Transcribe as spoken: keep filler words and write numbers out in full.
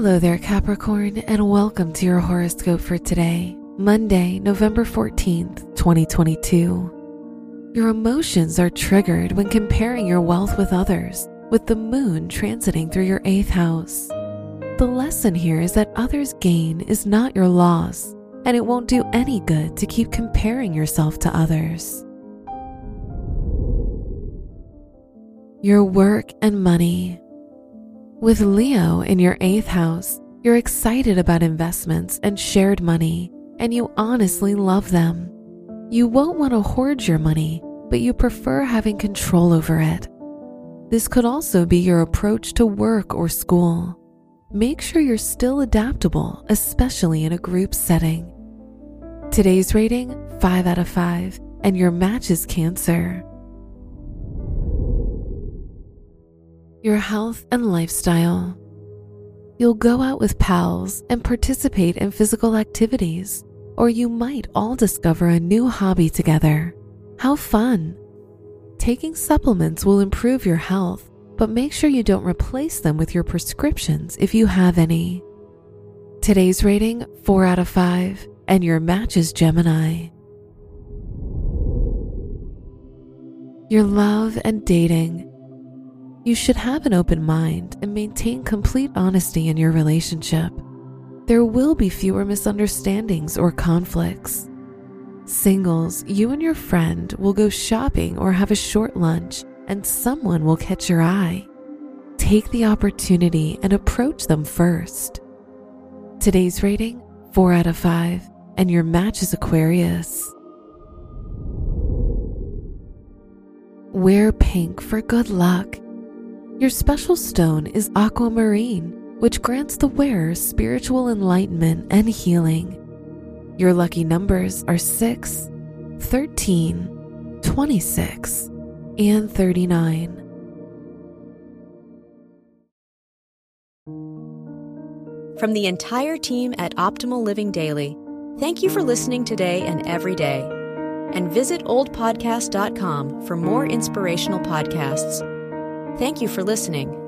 Hello there, Capricorn, and welcome to your horoscope for today, Monday, November fourteenth, twenty twenty-two. Your emotions are triggered when comparing your wealth with others, with the moon transiting through your eighth house. The lesson here is that others' gain is not your loss, and it won't do any good to keep comparing yourself to others. Your work and money. With Leo in your eighth house, you're excited about investments and shared money, and you honestly love them. You won't want to hoard your money, but you prefer having control over it. This could also be your approach to work or school. Make sure you're still adaptable, especially in a group setting. Today's rating, five out of five, and your match is Cancer. Your health and lifestyle. You'll go out with pals and participate in physical activities, or you might all discover a new hobby together. How fun! Taking supplements will improve your health, but make sure you don't replace them with your prescriptions if you have any. Today's rating, four out of five, and your match is Gemini. Your love and dating. You should have an open mind and maintain complete honesty in your relationship. There will be fewer misunderstandings or conflicts. Singles, you and your friend will go shopping or have a short lunch, and someone will catch your eye. Take the opportunity and approach them first. Today's rating, four out of five, and your match is Aquarius. Wear pink for good luck. Your special stone is aquamarine, which grants the wearer spiritual enlightenment and healing. Your lucky numbers are six, thirteen, twenty-six, and thirty-nine. From the entire team at Optimal Living Daily, thank you for listening today and every day. And visit old podcast dot com for more inspirational podcasts. Thank you for listening.